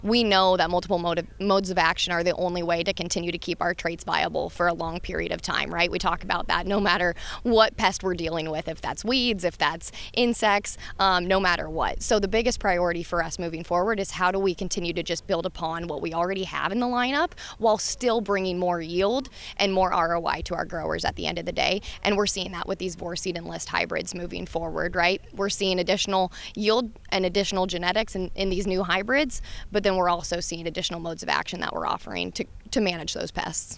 We know that multiple modes of action are the only way to continue to keep our traits viable for a long period of time, right? We talk about that no matter what pest we're dealing with, if that's weeds, if that's insects, no matter what. So the biggest priority for us moving forward is how do we continue to just build upon what we already have in the lineup while still bringing more yield and more ROI to our growers at the end of the day. And we're seeing that with these Vorceed Enlist hybrids moving forward, right? We're seeing additional yield and additional genetics in these new hybrids, but then we're also seeing additional modes of action that we're offering to manage those pests.